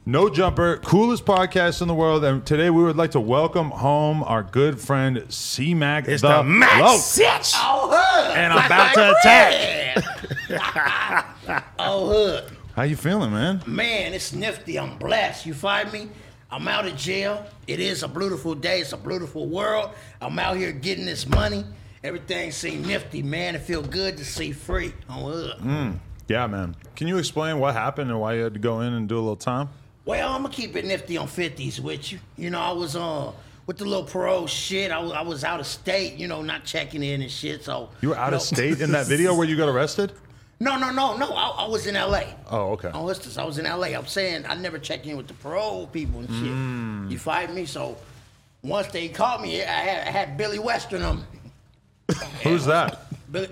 No Jumper, coolest podcast in the world. And today we would like to welcome home our good friend C-Mac. It's the Mac Sitch. Oh, hood. And I'm about to attack. Oh, hood. How you feeling, man? Man, it's nifty. I'm blessed. You find me? I'm out of jail. It is a beautiful day. It's a beautiful world. I'm out here getting this money. Everything seems nifty, man. It feel good to see free. Oh, hood. Yeah, man. Can you explain what happened and why you had to go in and do a little time? Well, I'm going to keep it nifty on 50s with you. You know, I was with the little parole shit. I was out of state, you know, not checking in and shit. So You were out of state in that video where you got arrested? No. I was in L.A. Oh, okay. On Listus, I was in L.A. I'm saying I never checked in with the parole people and shit. You find me? So once they caught me, I had Billy Western on me. Who's that? Billy,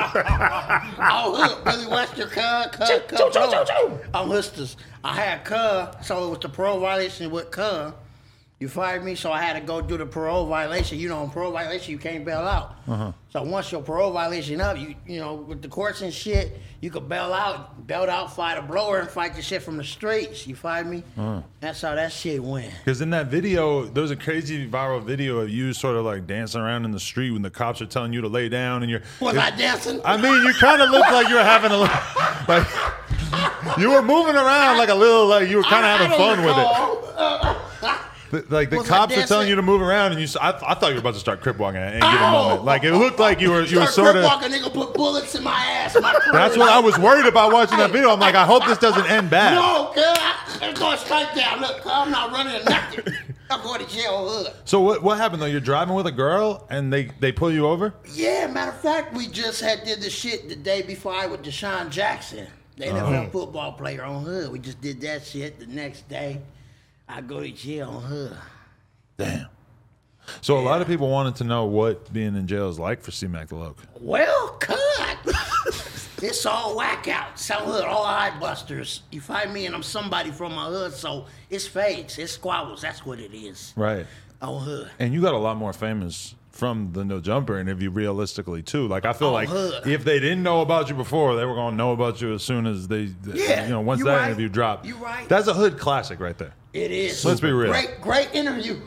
Billy Western, cuz. On Listus. I had cuz, so it was the parole violation with cuz. You fired me, so I had to go do the parole violation. You know, in parole violation, you can't bail out. So once your parole violation up, you know, with the courts and shit, you could bail out, fight a blower, and fight the shit from the streets. You fired me? That's how that shit went. Because in that video, there was a crazy viral video of you sort of like dancing around in the street when the cops are telling you to lay down, and Was I dancing? I mean, you kind of looked like you were having a little, like, you were moving around like a little, like you were kind of having fun with it. Like the cops are telling you to move around, and I thought you were about to start crip walking at any given moment. Like it looked like you were sort of. Walking, nigga, put bullets in my ass. That's what I was worried about watching that video. I'm like, I hope this doesn't end bad. No, girl, I'm going straight down. Look, I'm not running nothing. I'm going to jail. Hood. So what happened though? You're driving with a girl, and they pull you over? Yeah, matter of fact, we just did the shit the day before I with Deshaun Jackson, the NFL football player on Hood. We just did that shit the next day. I go to jail on Hood. Damn. So a lot of people wanted to know what being in jail is like for C-Mac the Loc. Well, cut. It's all whack out. Some hood, all eye busters. You find me, and I'm somebody from my hood, so it's fades, it's squabbles. That's what it is. Right. On Hood. And you got a lot more famous from the No Jumper interview, realistically too. Like I feel like Hood. if they didn't know about you before, they were gonna know about you as soon as they, once that interview dropped. You right. That's a Hood classic right there. It is. Let's be real. Great interview.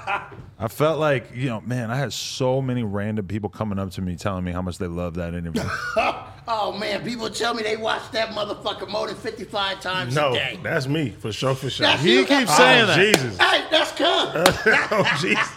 I felt like, man, I had so many random people coming up to me telling me how much they love that interview. Oh, man, people tell me they watch that motherfucker more than 55 times a day. No, that's me, for sure. That's He you. keeps saying that. Jesus. Hey, that's come. Oh, Jesus.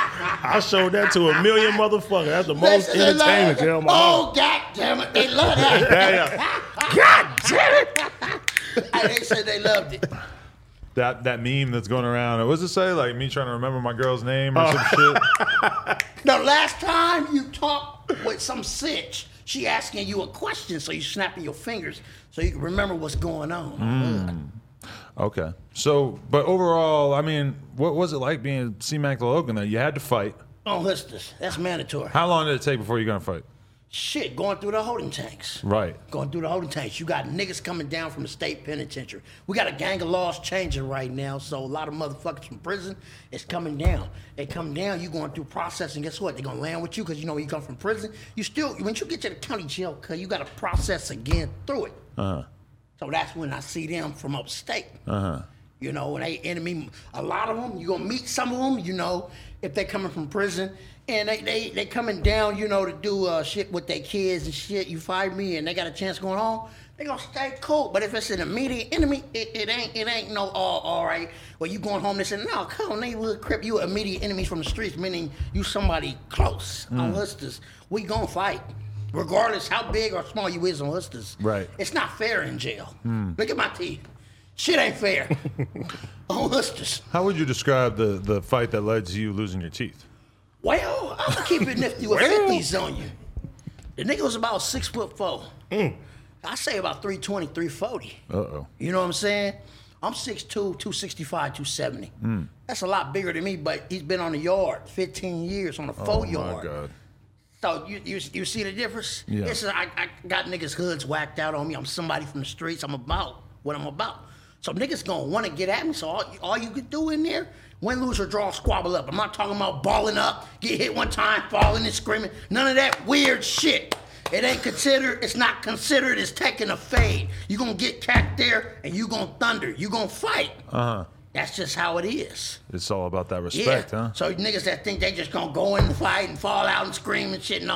I showed that to a million motherfuckers. That's the most entertainment. Tell my Oh, God damn it. They love that. God damn it. Hey, they said they loved it. That meme that's going around. What does it say? Like me trying to remember my girl's name or some shit? The last time you talked with some sitch, she asking you a question, so you snapping your fingers so you can remember what's going on. Okay. So, but overall, I mean, what was it like being C-Mac the Loc in there? You had to fight. Oh, that's mandatory. How long did it take before you're going to fight? Shit, going through the holding tanks. Right. Going through the holding tanks. You got niggas coming down from the state penitentiary. We got a gang of laws changing right now, so a lot of motherfuckers from prison is coming down. They come down, you going through processing. Guess what? They gonna land with you because you know when you come from prison, you still, when you get to the county jail, cause you gotta process again through it. So that's when I see them from upstate. You know, and they enemy, a lot of them, you gonna meet some of them, you know, if they coming from prison. And they coming down, you know, to do shit with their kids and shit. You find me, and they got a chance going on. They gonna stay cool. But if it's an immediate enemy, it ain't no all right. Well, you going home? They say no, come on, neighborhood crip. You immediate enemies from the streets, meaning you somebody close on Hustlers. We gonna fight, regardless how big or small you is on Hustlers. Right. It's not fair in jail. Look at my teeth. Shit ain't fair on Hustlers. How would you describe the fight that led to you losing your teeth? Well, I'm gonna keep it nifty with 50s on you. The nigga was about 6'4". I say about 320, 340. Uh-oh. You know what I'm saying? I'm 6'2", 265, 270. That's a lot bigger than me, but he's been on the yard 15 years on the 4-yard. Oh, my God. So you see the difference? Yeah. I got niggas' hoods whacked out on me. I'm somebody from the streets. I'm about what I'm about. So niggas gonna want to get at me. So all you could do in there, win, lose, or draw, squabble up. I'm not talking about balling up, get hit one time, falling and screaming. None of that weird shit. It ain't considered. It's not considered as taking a fade. You gonna get cat there, and you gonna thunder. You gonna fight. That's just how it is. It's all about that respect, huh? So niggas that think they just gonna go in and fight and fall out and scream and shit, no.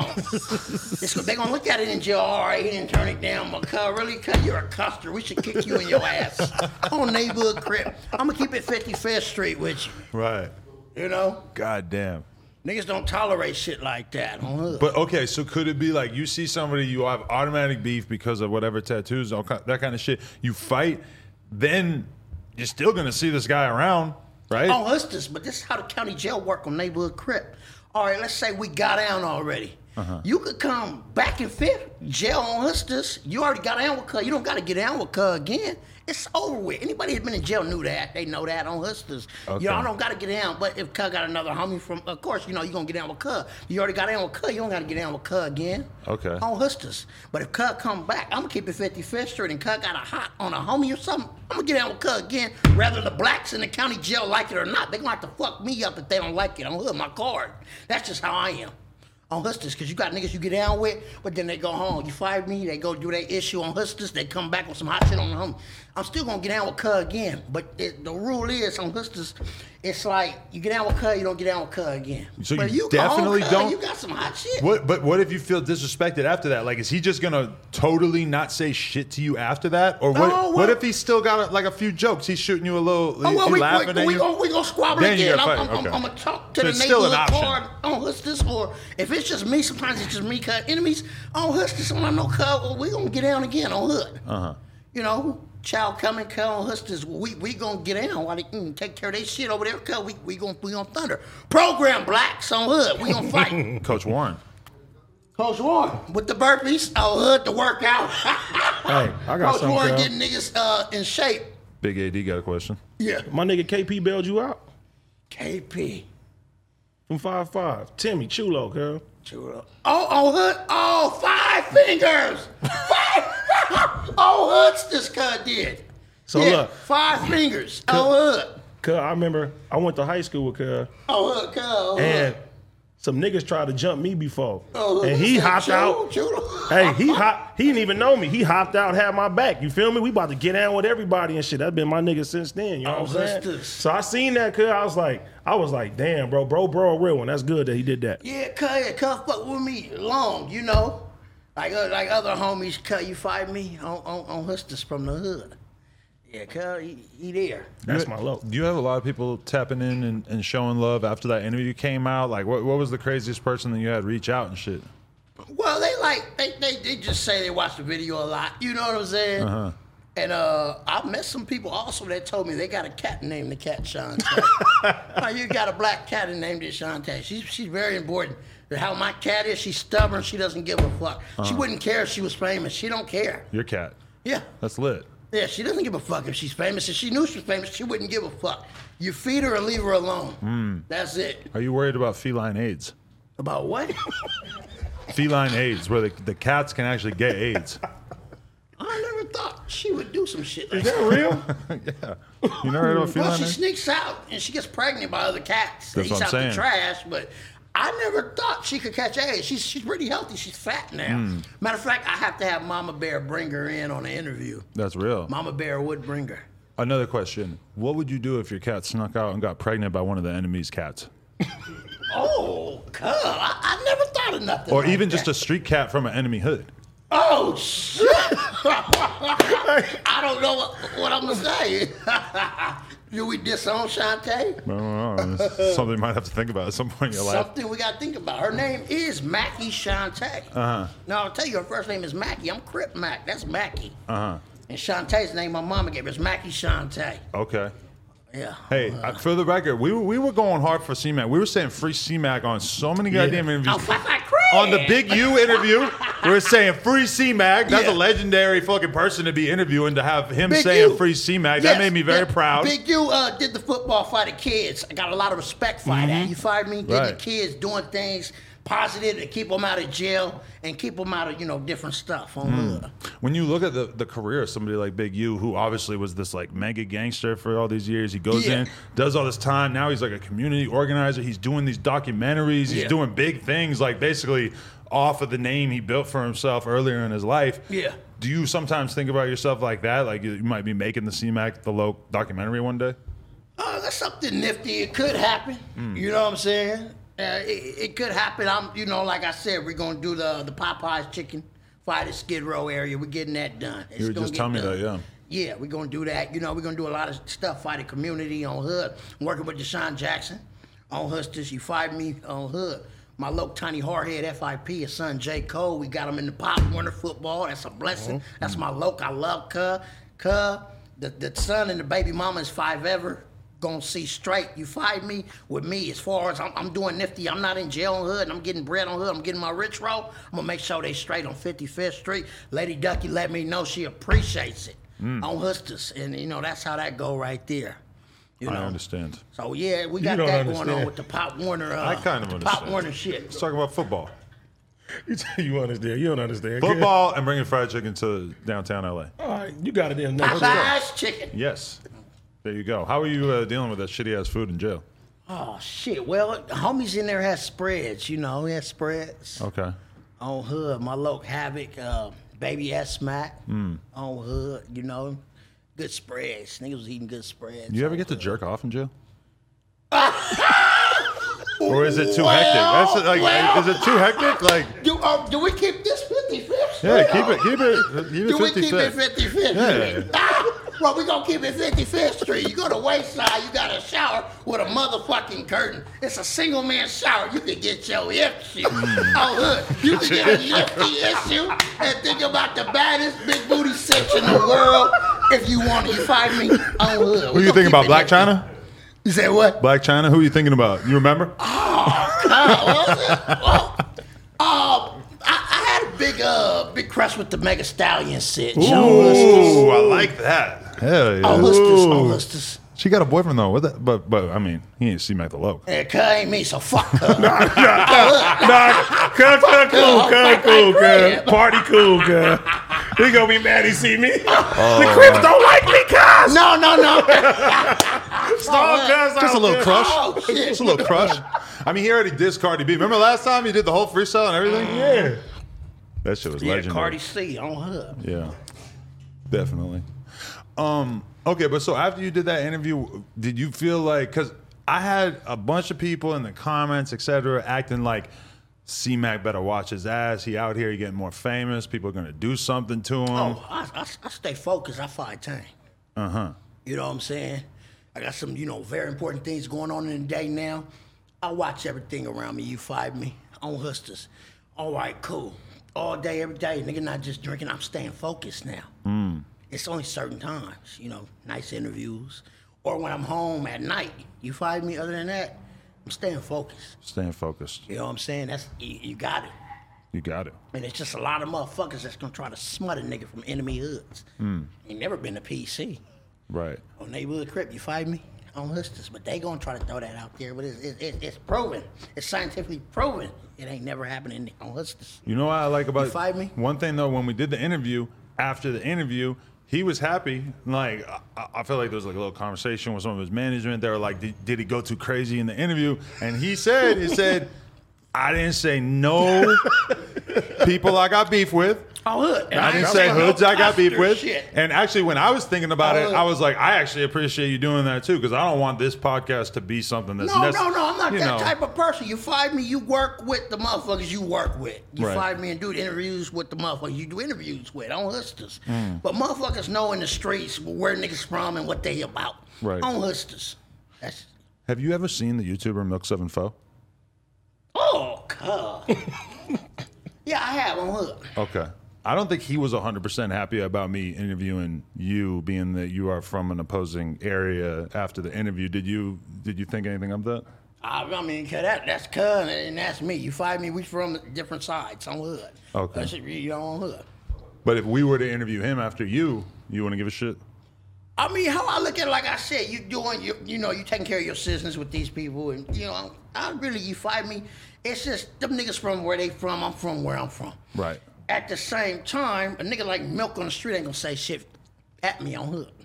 They gonna look at it in jail. All right, he didn't turn it down. But really, you're a custer. We should kick you in your ass on neighborhood crib. I'm gonna keep it 55th Street with you. Right. You know? God damn. Niggas don't tolerate shit like that. But okay, so could it be like you see somebody, you have automatic beef because of whatever tattoos, that kind of shit. You fight, then you're still gonna see this guy around, right? Oh, it's just, but this is how the county jail work on neighborhood crip. All right, let's say we got down already. You could come back in fifth, jail on Hustis. You already got down with Cuz. You don't got to get down with Cuz again. It's over with. Anybody that's been in jail knew that. They know that on Hustis. Okay. You know, I don't got to get down. But if Cuz got another homie from, of course, you know, you're going to get down with Cuz. You already got down with Cuz. You don't got to get down with Cuz again. Okay. On Hustis. But if Cuz come back, I'm going to keep it 55th Street and Cuz got a hot on a homie or something, I'm going to get down with Cuz again. Whether the blacks in the county jail like it or not, they're going to have to fuck me up if they don't like it. I'm hood my card. That's just how I am. On Hustis, because you got niggas you get down with, but then they go home. You fight me, they go do their issue on Hustis, they come back with some hot shit on the home. I'm still gonna get down with Cuz again, but the rule is on Hustis, it's like you get down with Cuz, you don't get down with Cuz again. So but you go definitely home, don't. You got some hot shit. But what if you feel disrespected after that? Like, is he just gonna totally not say shit to you after that, or what if he's still got like a few jokes? He's shooting you a little. We laughing at you. We gonna squabble Then you again. gotta I'm fight. Okay. gonna talk to So the it's still an neighborhood option. card on Hustis, or if it's just me, sometimes it's just me, Cuz enemies on Hustis. When I know Cuz, well, we gonna get down again on Hood. You know. Child coming, Cuz on Hustis, we gonna get down while they take care of their shit over there, Cuz we gonna thunder. Program blacks on Hood, we gonna fight. Coach Warren. Coach Warren with the burpees on Hood to work out. Hey, I got Coach something, Warren Cal. getting niggas in shape. Big AD got a question. Yeah. My nigga KP bailed you out KP. from 5'5". Timmy Chulo, girl. Oh, on Hood. Oh, 5 fingers. 5. Oh, Hood's this Cuz did. So yeah, look. 5 fingers. Oh, Hood. Cuz I remember I went to high school with Cuz, Oh, Hood, Cuz. Oh, Hood. and some niggas tried to jump me before, Oh, Hood. and he hopped out. Chulo. Hey, he didn't even know me. He hopped out, had my back. You feel me? We about to get down with everybody and shit. That's been my nigga since then. You know what I'm saying? So I seen that, Cuz I was like, damn, bro, a real one. That's good that he did that. Yeah, Cuz fuck with me long, you know. Like other homies, Cuz, you fight me on Hustis from the Hood. Yeah, Cuz, he there. That's my low. Do you have a lot of people tapping in and showing love after that interview came out? Like, what was the craziest person that you had reach out and shit? Well, they just say they watch the video a lot. You know what I'm saying? And I met some people also that told me they got a cat named the cat Shantae. You got a black cat named it Shantae. She's very important. How my cat is, she's stubborn. She doesn't give a fuck. She wouldn't care if she was famous. She don't care. Your cat. Yeah. That's lit. Yeah, she doesn't give a fuck if she's famous. If she knew she was famous, she wouldn't give a fuck. You feed her or leave her alone. That's it. Are you worried about feline AIDS? About what? Feline AIDS, where the cats can actually get AIDS. I never thought she would do some shit like Is that real? Yeah. You never heard of feline Well, she AIDS? sneaks out and she gets pregnant by other cats. That's They eats what I'm out saying. the trash, but I never thought she could catch AIDS. She's pretty healthy. She's fat now. Matter of fact, I have to have Mama Bear bring her in on an interview. That's real. Mama Bear would bring her. Another question. What would you do if your cat snuck out and got pregnant by one of the enemy's cats? Oh, cuz. I never thought of nothing. Or like even that. just a street cat from an enemy hood? Oh, shit. I don't know what I'm going to say. Do we disown Shantae? I don't know. It's something you might have to think about at some point in your life. Something we got to think about. Her name is Mackie Shantae. Now, I'll tell you, her first name is Mackie. I'm Crip Mac. That's Mackie. And Shantae's name my mama gave her is Mackie Shantae. Okay. Yeah. Hey, for the record, we were going hard for C-Mac. We were saying free C-Mac on so many goddamn interviews. I'm fucking Crip. On the Big U interview, we were saying free C-Mac. That's Yeah. a legendary fucking person to be interviewing, to have him Big saying U. free C-Mac. Yes, That made me very proud. Big U did the football for the kids. I got a lot of respect for that. You fired me? Did the Right. kids doing things positive to keep them out of jail and keep them out of, different stuff on hood. When you look at the career of somebody like Big U, who obviously was this like mega gangster for all these years, he goes Yeah. in, does all this time. Now he's like a community organizer. He's doing these documentaries. He's Yeah. doing big things, like basically off of the name he built for himself earlier in his life. Yeah. Do you sometimes think about yourself like that? Like you might be making the C-Mac the Loc documentary one day? That's something nifty. It could happen. You know what I'm saying? It could happen. Like I said, we're gonna do the Popeyes chicken fight at Skid Row area. We're getting that done. You were just telling me that, yeah. Yeah, we're gonna do that. We're gonna do a lot of stuff, fight the community on Hood. I'm working with Deshaun Jackson on Hustlers. You fight me on Hood. My local Tiny Hardhead FIP, his son J. Cole. We got him in the Pop Warner football. That's a blessing. That's my local. I love Cuz. The son and the baby mama is 5 ever. Gonna see straight. You fight me with me as far as I'm doing nifty. I'm not in jail on Hood and I'm getting bread on Hood. I'm getting my rich roll. I'm gonna make sure they straight on 55th Street. Lady Ducky let me know she appreciates it on Hustlers. And that's how that go right there. I understand. So yeah, we got that going on with the Pop Warner. I kind of understand. Pop Warner shit. Let's talk about football. You understand? You don't understand. Football and bringing fried chicken to downtown LA. All right, you got it in next. Popeyes chicken. Yes. There you go. How are you dealing with that shitty ass food in jail? Oh shit! Well, homies in there has spreads. He has spreads. Okay. On Hood, my local Havoc, Baby S Mac. On Hood, good spreads. Niggas was eating good spreads. You ever get to jerk off in jail? Or is it too hectic? Is it too hectic? Like, do we keep this 50-50? Yeah, keep it 50-50. Do we keep it 50-50? Yeah. Well, we gonna keep it 55th Street. You go to Wayside, you got a shower with a motherfucking curtain. It's a single man shower. You can get your issue. Oh, Hood. You can get a nifty issue and think about the baddest big booty sex in the world if you want it. You find me? Oh, Hood. Who you thinking about, Black China? You said what? Black China? Who you thinking about? You remember? Oh, God. What was it? I had a big crush with the Mega Stallion set. Ooh, I like that. Hell yeah. On Hustlers. She got a boyfriend though. But I mean, he ain't C-Mac the Loc. Yeah, cuz ain't me, so fuck cuz. Cuz cool, cuz. Party cool, cuz. He gonna be mad he see me. The Crips don't like me, cuz. No. Just a little crush. Oh, shit. Just a little crush. I mean, he already dissed Cardi B. Remember last time he did the whole freestyle and everything? Yeah. That shit was Yeah, legendary. Cardi C on Hood. Yeah, definitely. Okay, but so after you did that interview, did you feel like, because I had a bunch of people in the comments, etc., acting like C-Mac better watch his ass. He out here, he getting more famous. People are gonna do something to him. Oh, I stay focused. I fight time. You know what I'm saying? I got some, very important things going on in the day now. I watch everything around me. You fight me on Hustlers. All right, cool. All day, every day. Nigga not just drinking. I'm staying focused now. It's only certain times, nice interviews. Or when I'm home at night. You find me? Other than that, I'm staying focused. Staying focused. You know what I'm saying? That's you got it. You got it. And it's just a lot of motherfuckers that's gonna try to smut a nigga from enemy hoods. Ain't never been a PC. Right. On Neighborhood Crip, you find me? On Hustlers. But they gonna try to throw that out there. But it's proven. It's scientifically proven. It ain't never happened on Hustlers. You know what I like about You find me? One thing though, when we did the interview, after the interview, he was happy. Like I feel like there was like a little conversation with some of his management. They were like, "Did he go too crazy in the interview?" And he said, "I didn't say no people I got beef with. Oh, Hood. I didn't say hoods I got beef with." Shit. And actually, when I was thinking about it, I was like, I actually appreciate you doing that too, because I don't want this podcast to be something that's No, I'm not you that know. type of person. You find me, you work with the motherfuckers you work with. You Right. find me and do interviews with the motherfuckers you do interviews with on Hustlers. But motherfuckers know in the streets where niggas from and what they about. Right. On Hustlers. That's Have you ever seen the YouTuber Milk 7 Foe? oh God. Yeah, I have on Hood. Okay. I don't think he was 100% happy about me interviewing you, being that you are from an opposing area after the interview. Did you think anything of that? I mean, that's cuz and that's me. You find me, we from different sides on Hood. Okay. That's on Hood. But if we were to interview him after you wouldn't give a shit? I mean, how I look at it, like I said, you doing, you taking care of your citizens with these people, and I really, you find me. It's just them niggas from where they from. I'm from where I'm from. Right. At the same time, a nigga like Milk on the street ain't gonna say shit at me on Hood.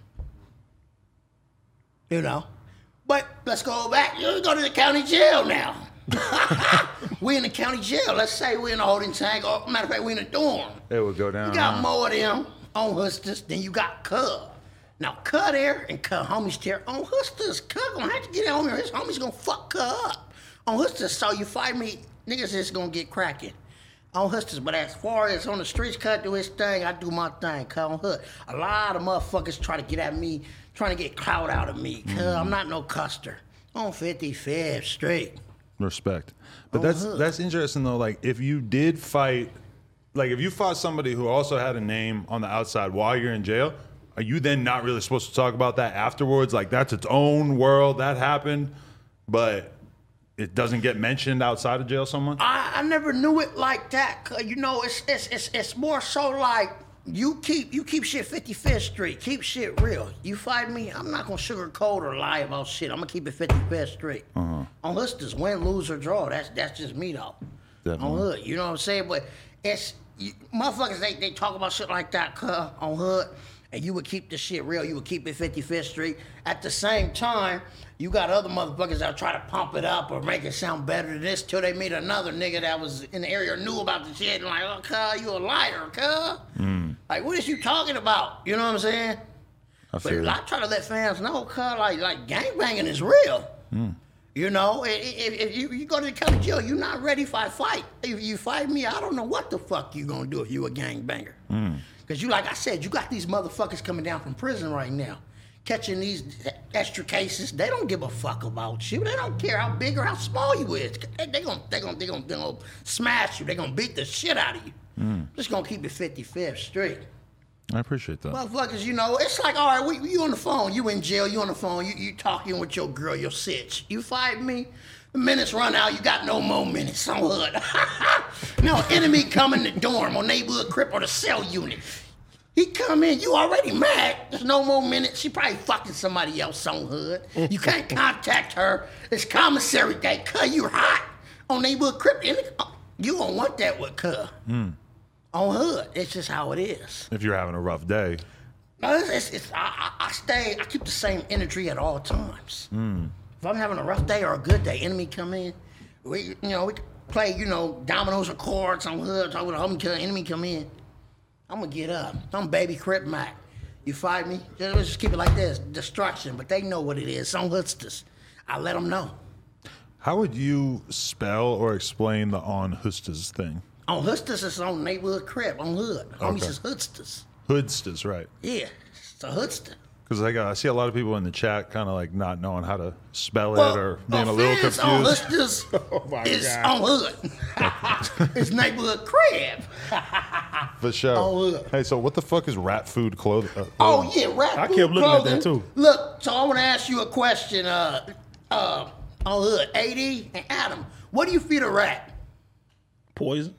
But let's go back. You go to the county jail now. We in the county jail. Let's say we in a holding tank, or matter of fact, we in a dorm. It would go down. You got more of them on Hustlers than you got Cub. Now, Cub there and Cub homies there on Hustlers. Cub gonna have to get on here. His homies gonna fuck Cub up. On Hustlers, so you fight me, niggas is gonna get cracking. On Hustlers, but as far as on the streets, Cub do his thing, I do my thing, Cub on Hood. A lot of motherfuckers try to get at me, trying to get clout out of me, Cub. I'm not no custer. On 55th Street. Respect. But that's interesting though. Like if you did fight, like if you fought somebody who also had a name on the outside while you're in jail, are you then not really supposed to talk about that afterwards? Like that's its own world that happened, but it doesn't get mentioned outside of jail so much? I never knew it like that. Cause you know, it's more so like you keep shit 55th Street. Keep shit real. You fight me, I'm not gonna sugarcoat or lie about shit. I'm gonna keep it 55th Street. On Hustlers, win, lose, or draw. That's just me though. Definitely. On Hood, you know what I'm saying? But motherfuckers, they talk about shit like that, on Hood, and you would keep the shit real. You would keep it 55th Street. At the same time, you got other motherfuckers that try to pump it up or make it sound better than this till they meet another nigga that was in the area or knew about the shit and like, oh, cuz, you a liar, cuz. Like, what is you talking about? You know what I'm saying? I feel I try to let fans know, cuz, like gangbanging is real. You know, if you go to the county jail, you're not ready for a fight. If you fight me, I don't know what the fuck you gonna do if you a gangbanger. Because you, like I said, you got these motherfuckers coming down from prison right now, catching these extra cases. They don't give a fuck about you. They don't care how big or how small you is. They gonna smash you. They gonna beat the shit out of you. Just gonna keep it 55th Street. I appreciate that. Motherfuckers, you know, it's like, all right, you on the phone, you in jail, you on the phone, you talking with your girl, your sitch. You fight me, the minutes run out, you got no more minutes on Hood. No, enemy come in the dorm or neighborhood crib or the cell unit. He come in, you already mad, there's no more minutes, she probably fucking somebody else on Hood. You can't contact her, it's commissary day, cuz you hot. On neighborhood crib, you don't want that with cuz. On Hood, it's just how it is. If you're having a rough day. No, I keep the same energy at all times. If I'm having a rough day or a good day, enemy come in, we play, dominoes or cards on Hood, talk with a homie, enemy come in, I'm gonna get up. I'm baby Crip Mac. You fight me? Let's just keep it like this, destruction, but they know what it is, on Hoodsters. I let them know. How would you spell or explain the on Hoodsters thing? On Hoodsters, it's on neighborhood crib, on Hood. Homie says Hoodsters. Hoodsters, right. Yeah, it's a Hoodster. Because I see a lot of people in the chat kind of like not knowing how to spell it or being a little confused. On Hoodsters, it's on Hood. It's neighborhood crib. For sure. On Hood. Hey, so what the fuck is rat food clothing? Oh, yeah, rat food I kept looking clothing. at that too. Look, so I want to ask you a question, on Hood. AD and Adam, what do you feed a rat? Poison.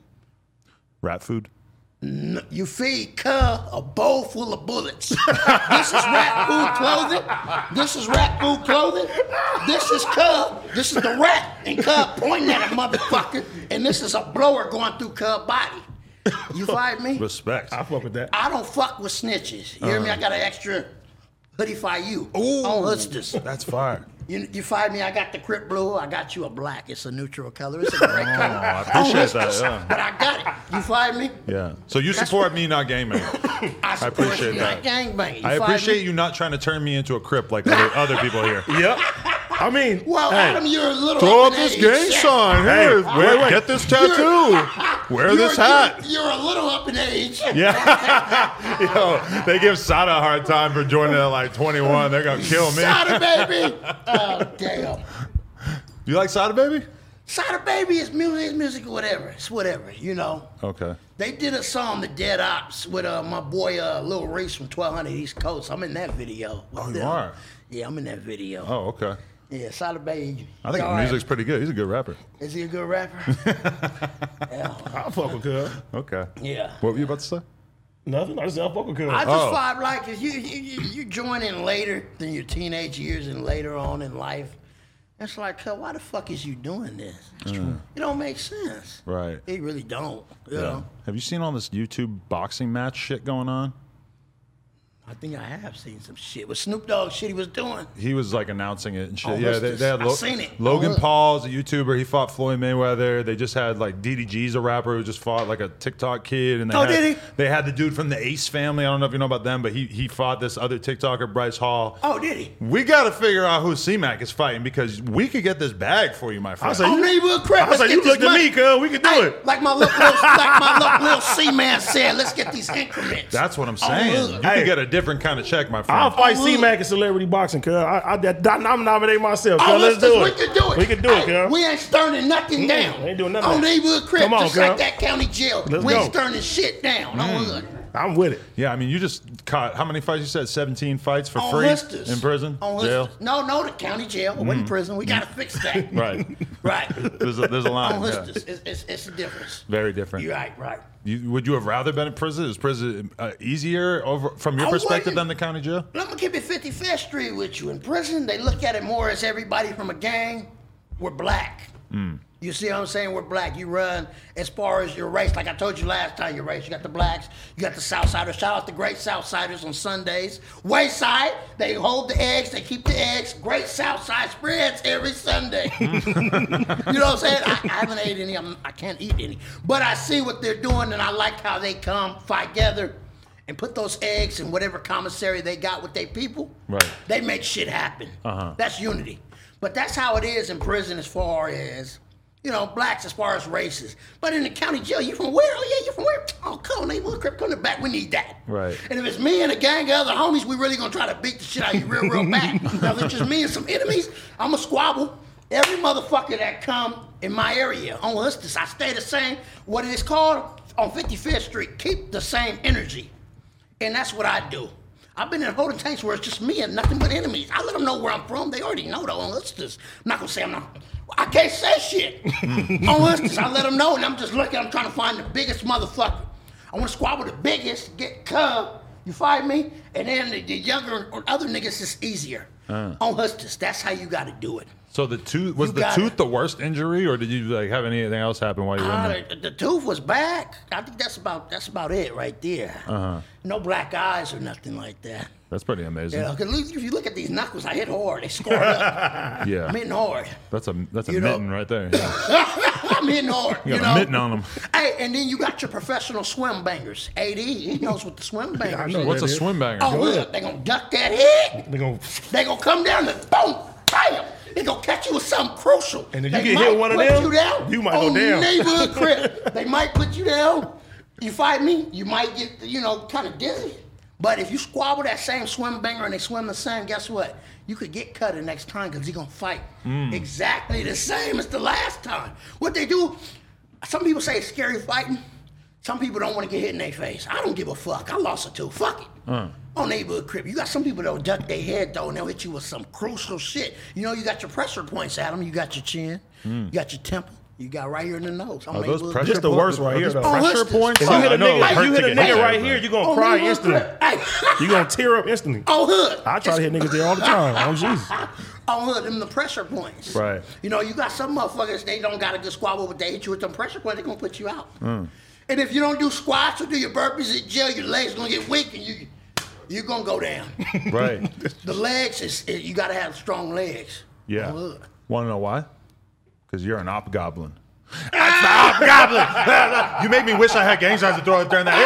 Rat food? You feed Cub a bowl full of bullets. This is rat food clothing. This is rat food clothing. This is Cub. This is the rat. And Cub pointing at a motherfucker. And this is a blower going through Cub's body. You fight me? Respect. I fuck with that. I don't fuck with snitches. You hear me? I got an extra hoodie you. Ooh, on Hoodsters. That's fire. You find me, I got the Crip Blue, I got you a black. It's a neutral color. It's a great color. I appreciate that, yeah. But I got it. You find me? Yeah. So you support me not gangbanging. I appreciate that. Gangbang. I appreciate you not trying to turn me into a Crip like other people here. Yep. I mean, well, hey, Adam, you're a little throw up up in this age. gang sign. Here, wait. get this tattoo. Wear this hat. You're a little up in age. Yeah. Yo, they give Sada a hard time for joining at like 21. They're going to kill me. Sada Baby. Oh, damn. You like Sada Baby? Sada Baby is music or whatever. It's whatever, Okay. They did a song, The Dead Ops, with my boy Lil Reese from 1200 East Coast. I'm in that video. Oh, you are? Yeah, I'm in that video. Oh, okay. Yeah, Sada Baby. I think his music's pretty good. He's a good rapper. Is he a good rapper? Yeah. I fuck with Cub. Okay. Yeah. What were you about to say? Nothing. I just said I fuck with Cub. I just vibe like if you join in later than your teenage years and later on in life. It's like, why the fuck is you doing this? It don't make sense. Right. It really don't. You know? Have you seen all this YouTube boxing match shit going on? I think I have seen some shit with Snoop Dogg shit he was doing. He was like announcing it and shit. Oh, Yeah, they had I've seen it. Logan Paul's a YouTuber. He fought Floyd Mayweather. They just had like DDG's a rapper who just fought like a TikTok kid. And did he? They had the dude from the Ace family. I don't know if you know about them, but he fought this other TikToker, Bryce Hall. Oh, did he? We got to figure out who C-Mac is fighting because we could get this bag for you, my friend. I was like, You looked at me, cuz. We could do it. Like my little C-Man said, let's get these increments. That's what I'm saying. You could get a different kind of check, my friend. I'll fight C-Mac in celebrity boxing, cuz. I'm nominate myself, cuz. Let's do it. We can do it. We can do it, cuz. We ain't stirring nothing down. Ain't doing nothing. On neighborhood crib, Come on, just cuz. like that county jail. We ain't stirring shit down. On hood. I'm with it. Yeah, I mean, you just caught, how many fights you said? 17 fights for On free Hustlers. in prison? On Jail? Hustlers. No, the county jail. It wasn't prison. We got to fix that. Right. Right. There's a line. On Yeah. Hustlers. It's a difference. Very different. You're right. Would you have rather been in prison? Is prison easier from your perspective than the county jail? I'm going to keep it 55th Street with you. In prison, they look at it more as everybody from a gang. We're black. You see what I'm saying? We're black. You run as far as your race. Like I told you last time, your race. You got the blacks. You got the Southsiders. Shout out to great Southsiders on Sundays. Wayside, they hold the eggs. They keep the eggs. Great Southside spreads every Sunday. You know what I'm saying? I haven't ate any. I can't eat any. But I see what they're doing, and I like how they come, fight together, and put those eggs in whatever commissary they got with their people. Right. They make shit happen. That's unity. But that's how it is in prison as far as, blacks as far as races. But in the county jail, you from where? Oh, yeah, you from where? Oh, come on, neighborhood crip, come to the back. We need that. Right. And if it's me and a gang of other homies, we really gonna try to beat the shit out of you real bad. Now, if it's just me and some enemies, I'ma squabble. Every motherfucker that come in my area on Hustlers, I stay the same. What it is called on 55th Street, keep the same energy. And that's what I do. I've been in holding tanks where it's just me and nothing but enemies. I let them know where I'm from. They already know though. I'm not gonna say I can't say shit. On Hustlers, I let them know, and I'm just looking. I'm trying to find the biggest motherfucker. I want to squabble the biggest, get cub. You fight me, and then the younger or other niggas is easier. On Hustlers, that's how you got to do it. So the tooth was the worst injury, or did you have anything else happen while you were in there? The tooth was back. I think that's about it right there. No black eyes or nothing like that. That's pretty amazing. Yeah, because if you look at these knuckles, I hit hard. They scored up. Yeah, I'm hitting hard. That's a mitten right there. Yeah. I'm hitting hard. You got a mitten on them. Hey, and then you got your professional swim bangers. AD, he knows what the swim bangers is. What's a swim banger? Oh, look, they gonna duck that head. They gonna come down and boom, bam. They gonna catch you with something crucial. And if you get hit one of them, you might go down. Neighborhood crib. They might put you down. You fight me, you might get, kind of dizzy. But if you squabble that same swim banger and they swim the same, guess what? You could get cut the next time because he's gonna fight exactly the same as the last time. What they do, some people say it's scary fighting. Some people don't want to get hit in their face. I don't give a fuck. I lost a tooth. Fuck it. On neighborhood crib. You got some people that'll duck their head though, and they'll hit you with some crucial shit. You got your pressure points at them. You got your chin. You got your temple. You got right here in the nose. Are those pressure Just the worst right here, though. Pressure points? If you hit a nigga right here, you're going to cry instantly. You're going to tear up instantly. On hood. I try to hit niggas there all the time. Oh, Jesus. On hood, them the pressure points. Right. You got some motherfuckers, they don't got a good squabble, but they hit you with them pressure points, they're going to put you out. And if you don't do squats or do your burpees in jail, your legs going to get weak and you're going to go down. Right. The legs, you got to have strong legs. Yeah. Want to know why? Because you're an op goblin. That's the op goblin. You make me wish I had gang signs to throw it during that.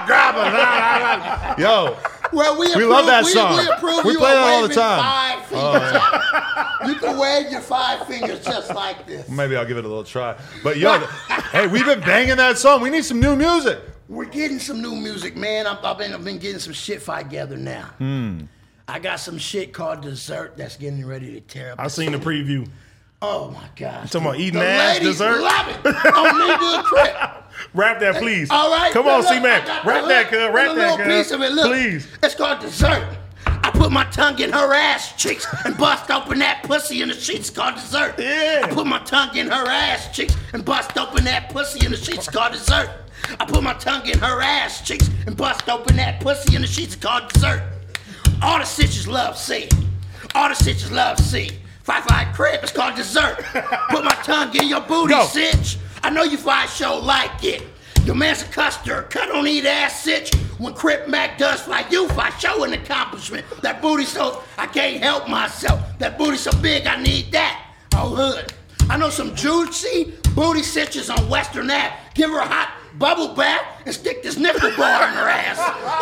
It's the op goblin. Yo. Well, we love that song. We play it all the time. You can wave your 5 fingers just like this. Maybe I'll give it a little try. But yo, hey, we've been banging that song. We need some new music. We're getting some new music, man. I've been getting some shit together now. I got some shit called Dessert that's getting ready to tear up. I seen the preview. Oh my gosh. Talking about eating ass dessert? Love it. On neighborhood crib. Rap that, please. All right. Come on, C-Mac. Rap that, cuz. Rap that, cuz. Piece of it. Look, please. It's called Dessert. I put my tongue in her ass cheeks and bust open that pussy in the sheets called Dessert. Yeah. I put my tongue in her ass cheeks and bust open that pussy in the sheets called Dessert. I put my tongue in her ass cheeks and bust open that pussy in the sheets called Dessert. All the bitches love C. All the bitches love C. 5-5 crib, it's called Dessert. Put my tongue in your booty, sitch. I know you find show like it. Your man's a custer, cut on eat ass sitch. When Crip Mac does fly youth, I show an accomplishment. That booty so, I can't help myself. That booty so big, I need that. Oh, hood. I know some juicy booty cinches on Western Ave. Give her a hot bubble bath and stick this nipple bar in her ass.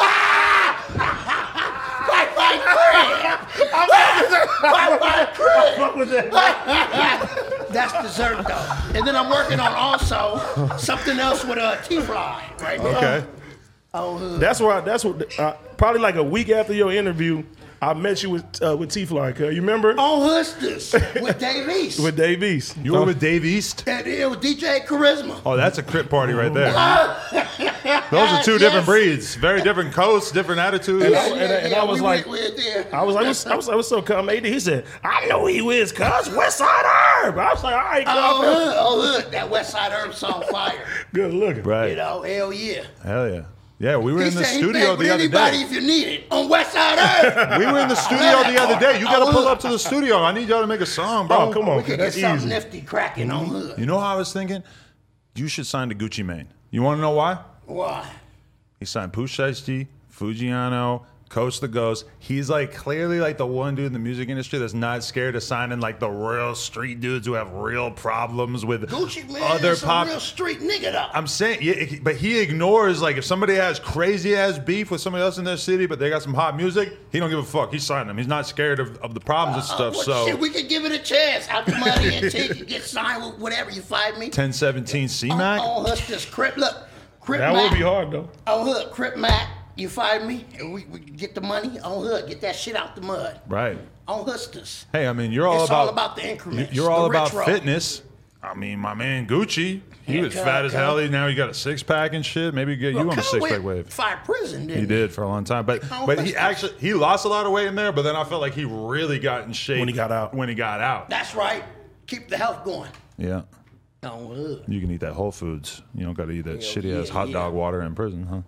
That's dessert though. And then I'm working on also something else with a T-Fly right now. Okay. Oh, That's what probably like a week after your interview, I met you with T-Fly, cuz. You remember? on Hustlers with Dave East. With Dave East. You were with Dave East? And it was DJ Charisma. Oh, that's a Crip party right there. Those are two different breeds. Very different coasts, different attitudes. And I was like, I what's so come, AD? He said, I know he is, cuz. West Side Herb. I was like, all right, cuz. Hood. That West Side Herb song fire. Good looking. Right. You know, hell yeah. Hell yeah. Yeah, we were He in the said he studio back with the other anybody day. if you need it on West Side Herb. We were in the studio the other day. You got to pull up to the studio. I need y'all to make a song, bro. Oh, come on, We could cuz. get That's something easy. nifty cracking on Hood. You know how I was thinking? You should sign to Gucci Mane. You want to know why? Why? He signed Pooh Shiesty, Fujiano, Coast to Ghost. He's like clearly like the one dude in the music industry that's not scared of signing like the real street dudes who have real problems with Gucci man other is pop. a real street nigga though. I'm saying, yeah, but he ignores like if somebody has crazy ass beef with somebody else in their city, but they got some hot music, he don't give a fuck. He's signing them. He's not scared of the problems and stuff. Well, So shit, we could give it a chance. Out the money and take it, get signed with whatever you find me. 1017 C-Mac. On Hustlers, Crip. Look, Crip That Mac. would be hard, though. On Hood, Crip Mac. You find me? And we get the money on Hood. Get that shit out the mud. Right. On Hustlers. Hey, I mean, you're all It's about all about the increments. You're all the about rich road. fitness. I mean, my man Gucci, he Yeah, was fat as hell. Now he got a six pack and shit. Maybe get Well, you on a Cub six pack went wave. Fire prison, didn't He did for a long time, but Oh, he actually he lost a lot of weight in there. But then I felt like he really got in shape When he got out. When he got out, That's right. Keep the health going. yeah, On Hood. you can eat that Whole Foods. You don't got to eat that shitty ass yeah, hot yeah. dog water in prison, huh?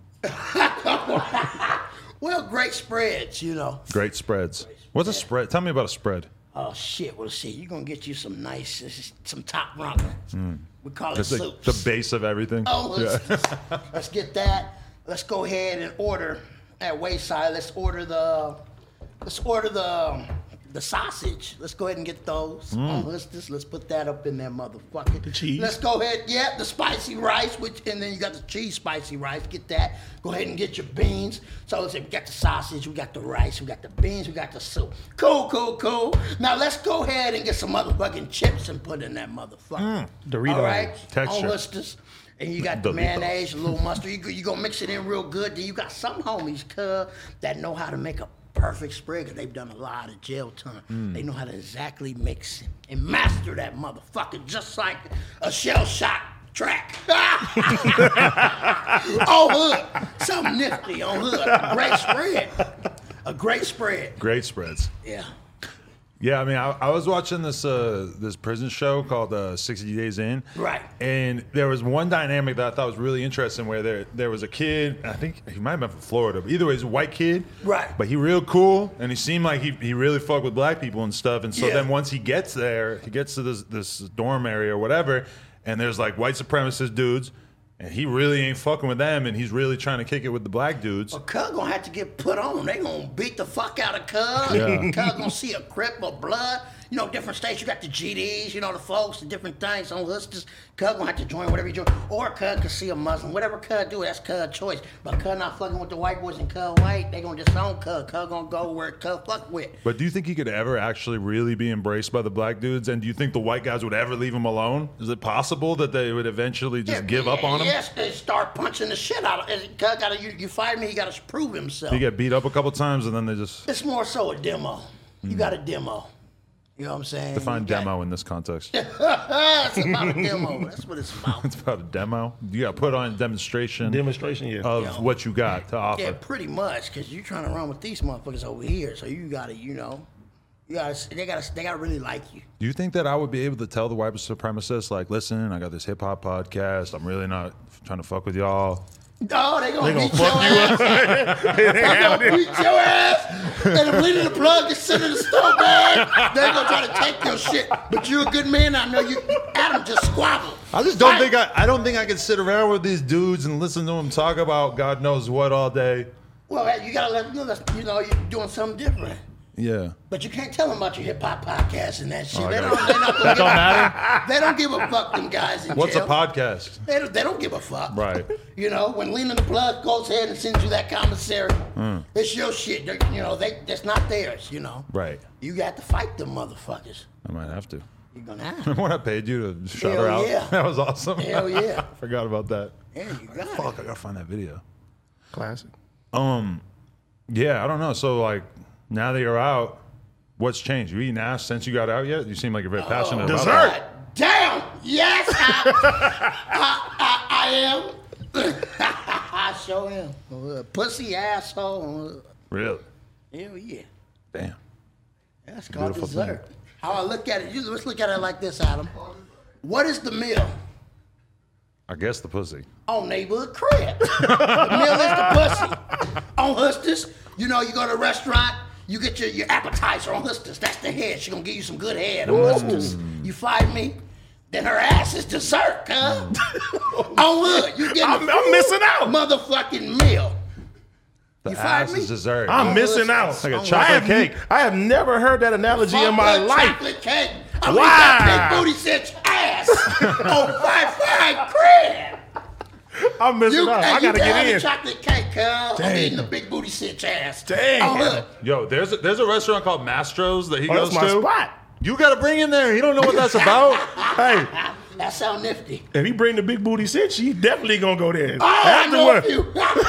Well, great spreads, you know. Great spreads. What's a spread? Tell me about a spread. Oh shit! Well, see, you're gonna get you some nice, some top ramen. We call it It's like soups. the base of everything. Oh, Yeah. let's get that. Let's go ahead and order at Wayside. Let's order the sausage. Let's go ahead and get those. Let's put that up in there, motherfucker. The cheese? Let's go ahead. Yeah, the spicy rice, and then you got the cheese spicy rice. Get that. Go ahead and get your beans. So let's say we got the sausage, we got the rice, we got the beans, we got the soup. Cool. Now let's go ahead and get some motherfucking chips and put in that motherfucker. Doritos. All right. Texture. On Hustlers. And you got the Doritos. mayonnaise, a little mustard. You gonna mix it in real good. Then you got some homies, cuz, that know how to make a perfect spread, because they've done a lot of jail time. They know how to exactly mix it and master that motherfucker, just like a shell shock track. On Hood. Something nifty on Hood. A great spread. Great spreads. Yeah. Yeah, I mean, I was watching this this prison show called 60 Days In. Right. And there was one dynamic that I thought was really interesting where there was a kid, I think he might have been from Florida, but either way, he's a white kid. Right. But he real cool, and he seemed like he really fucked with black people and stuff. And so Yeah. then once he gets there, he gets to this dorm area or whatever, and there's like white supremacist dudes, and he really ain't fucking with them, and he's really trying to kick it with the black dudes. But Cuz gonna have to get put on. They gonna beat the fuck out of Cuz. Yeah. Cuz gonna see a Crip or blood. You know, different states, you got the GDs, you know, the folks, the different things on Hustlers. Cuz gonna have to join whatever you join. Or Cuz could see a Muslim. Whatever Cuz do, that's Cuz choice. But Cuz not fucking with the white boys and Cuz white. They gonna disown Cuz. Cuz gonna go where Cuz fuck with. But do you think he could ever actually really be embraced by the black dudes? And do you think the white guys would ever leave him alone? Is it possible that they would eventually just give up on him? Yes, they start punching the shit out of him. Cuz gotta, you fight me, he gotta prove himself. He get beat up a couple times and then they just It's more so a demo. You got a demo. You know what I'm saying? define You got- demo in this context. It's about a demo. That's what it's about. It's about a demo. You got to put on a demonstration Demonstration, yeah. of Yeah. what you got to offer. Yeah, pretty much, because you're trying to run with these motherfuckers over here. So you gotta, you know, they gotta really like you. Do you think that I would be able to tell the white supremacists, like, listen, I got this hip hop podcast. I'm really not trying to fuck with y'all. Oh, they gonna beat your ass. They gonna beat your ass. And if Leaning the Plug is sitting in the store bag, they gonna try to take your shit. But you're a good man. I know you. Adam just squabbled. I just don't think I don't think I can sit around with these dudes and listen to them talk about God knows what all day. Well, you gotta let them know that you're doing something different. Yeah. But you can't tell them about your hip hop podcast and that shit. Oh, They that don't matter. They don't give a fuck. Them guys in What's jail. a podcast? They don't give a fuck. Right. When Leaning the Plug goes ahead and sends you that commissary, it's your shit. That's not theirs. Right. You got to fight them motherfuckers. I might have to. You're gonna have. Remember when I paid you to shut Hell her out? yeah. That was awesome. Hell yeah. I forgot about that. Yeah, you got Fuck, it. I gotta find that video. Classic. Yeah, I don't know. So like, now that you're out, what's changed? You eaten ass since you got out yet? You seem like you're very passionate about dessert. it. Damn. Yes, I am. I sure am. Pussy asshole. Really? Hell yeah. Damn. That's called Beautiful dessert. How I look at it, let's look at it like this, Adam. What is the meal? I guess the pussy. On neighborhood crib. The meal is the pussy. On Hustlers, you go to a restaurant, you get your appetizer on Hustlers. That's the head. She gonna give you some good head on Hustlers. You fight me, then her ass is dessert, cuz. On Hood, you get I'm missing out. motherfucking meal. The You ass find me? is dessert. I'm missing out. like a I chocolate cake. I have never heard that analogy in my Fuck life. Chocolate cake. I mean, Wow. that big booty cinch ass on 5-5 crib. I'm missing out. I gotta get The in. chocolate cake, cuz. I'm Damn. eating the big booty cinch ass. Damn. On Hood. Yo, there's a restaurant called Mastro's that he Oh, goes that's my to. spot. You gotta bring him there. He don't know what that's about. Hey, That sound nifty. if he bring the big booty cinch, he definitely gonna go there. Oh, I know a Afterward. few.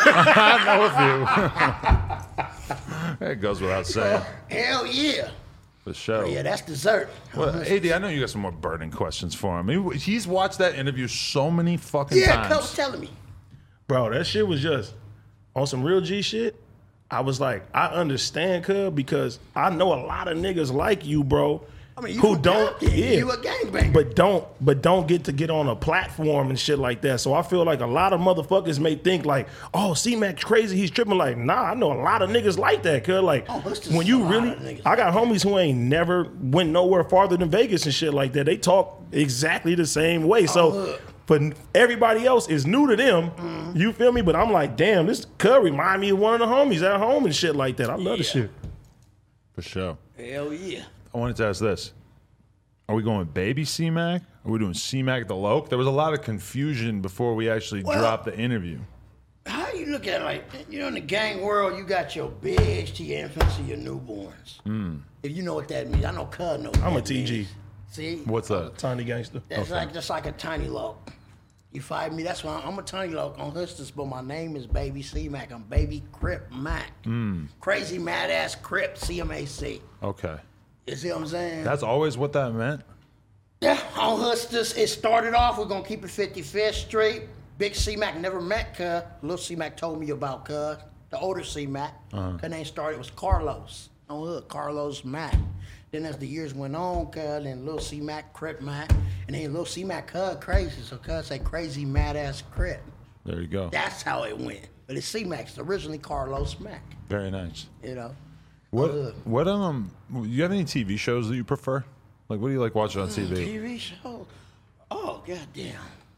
I know a few. It goes without saying. Hell yeah. The show. Yeah, that's dessert. Well, AD, I know you got some more burning questions for him. He's watched that interview so many fucking Yeah, times. cuz telling me. Bro, that shit was just on some real G shit. I was like, I understand, cuz, because I know a lot of niggas like you, bro. I mean, you who from don't, Compton. yeah, You a gangbanger. but don't get on a platform and shit like that. So I feel like a lot of motherfuckers may think like, oh, C-Mac's crazy, he's tripping. Like, nah, I know a lot of niggas like that, cuz. Like, that's just when you a lot really, of niggas. I got homies who ain't never went nowhere farther than Vegas and shit like that. They talk exactly the same way. So. But everybody else is new to them. You feel me? But I'm like, damn, this cuz remind me of one of the homies at home and shit like that. I love the shit. For sure. Hell yeah. I wanted to ask this. Are we going baby C-Mac? Are we doing C-Mac the Loke? There was a lot of confusion before we actually dropped the interview. How you look at it like, in the gang world, you got your bigs to your infants to your newborns. If you know what that means. I know cuz knows I'm a what that TG. means. See? What's that? Tiny gangster. That's just like a tiny loke. You find me? That's why I'm a tiny loke on Hustlers, but my name is Baby C-Mac. I'm Baby Crip Mac. Crazy mad ass Crip CMAC. Okay. You see what I'm saying? That's always what that meant? Yeah, on Hustlers, it started off, we're gonna keep it 55th Street. Big C-Mac never met cuz. Little C-Mac told me about cuz. The older C-Mac. Her name started, was Carlos. On Hood, Carlos Mac. Then as the years went on, cuz, then Lil C-Mac, Crip Mac. And then Lil C-Mac, cuz, crazy. So cuz say crazy mad ass Crip. There you go. That's how it went. But it's C-Mac's originally Carlos Mac. Very nice. You know? What you have any TV shows that you prefer? Like, what do you like watching on TV? TV show? Oh, goddamn.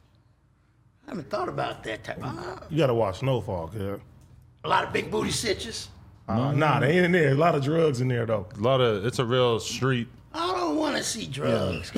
I haven't thought about that. You gotta watch Snowfall, cuz. A lot of big booty stitches. Nah, they ain't in there. A lot of drugs in there though. It's a real street. I don't want to see drugs.